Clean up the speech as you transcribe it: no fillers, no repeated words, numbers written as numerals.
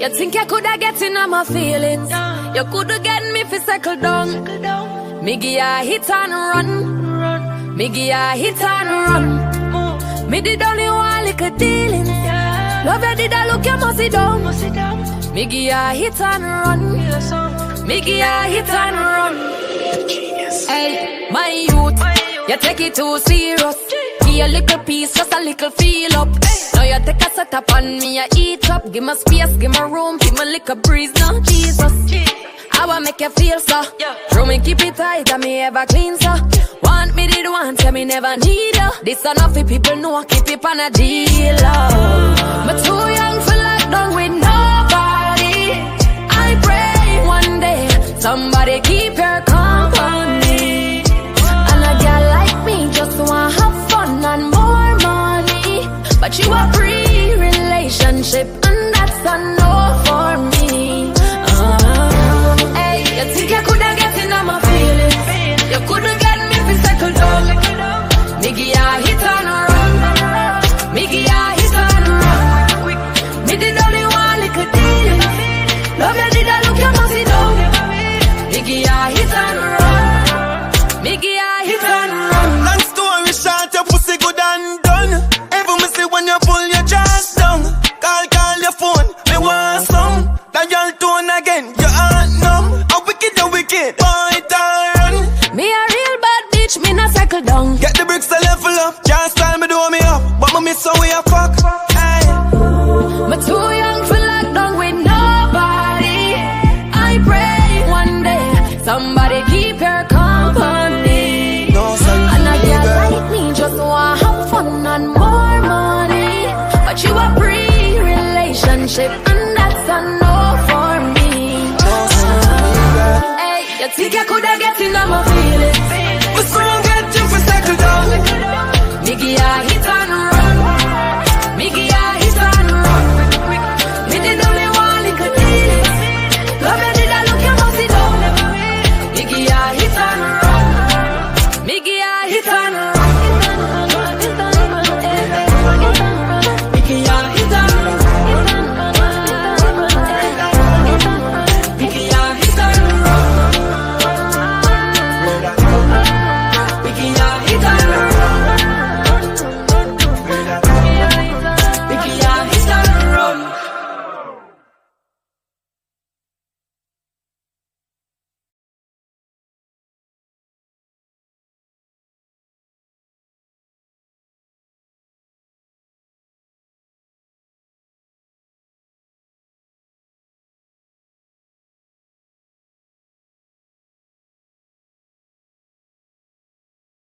You think you coulda get in on my feelings? You coulda get me fi settle down. Me give ya hit and run. Me give ya hit and run. Me did only one little dealings. Love you did I look you must sit down. Me give ya hit and run. Me give ya hit and run. Hey, my youth, you take it too serious. Give a little piece, just a little feel up. Now you take a set up on me, you eat up. Give me space, give me room, give me little breeze now, Jesus. I wanna make you feel so. Throw me keep it tight and me ever clean so. Want me did want, tell me never need you. This enough for people know I keep it on a deal. I'm too young for lockdown with nobody. I pray one day somebody keep your company. And a girl like me just wanna have fun and more money. But you a pre-relationship and that's a no for me. Hey, you think you coulda get in on my feelings? You coulda get me fi settle down. Me give ya hit and run. Me give ya hit and run. Me did only one little deal. Love you did I look you must sit down. Me give ya hit and run. Me give ya hit and run. Long story short, your pussy good and done. Every me see when you pull your jaws down. Call your phone, me want some. Dial tone again, your heart numb. A wicked, boy, run. Me a real bad bitch, me not cycle down. Get the bricks to level up. Can't style me, do me up. But me miss how we a fuck. Hey. Me too young for lockdown with nobody. I pray one day somebody keep your company. No, son, and a girl like me just wanna have fun and more money. But you a pre-relationship and that's a no for me. no, son, Hey, you think you coulda get in on my feelings?